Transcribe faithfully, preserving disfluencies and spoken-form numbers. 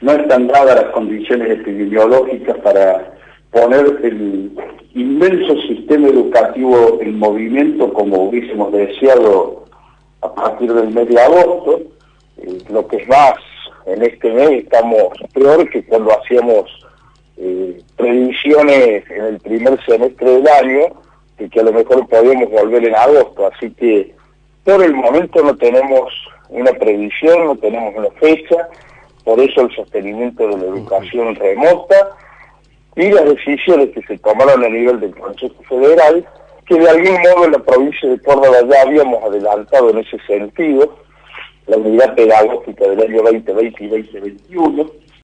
no están dadas las condiciones epidemiológicas para poner el inmenso sistema educativo en movimiento como hubiésemos deseado a partir del mes de agosto. Eh, lo que es más, en este mes estamos peor que cuando hacíamos eh, previsiones en el primer semestre del año, y que a lo mejor podíamos volver en agosto, así que por el momento no tenemos una previsión, no tenemos una fecha, por eso el sostenimiento de la educación remota y las decisiones que se tomaron a nivel del Consejo Federal, que de algún modo en la provincia de Córdoba ya habíamos adelantado en ese sentido, la unidad pedagógica del año veinte veinte y veinte veintiuno,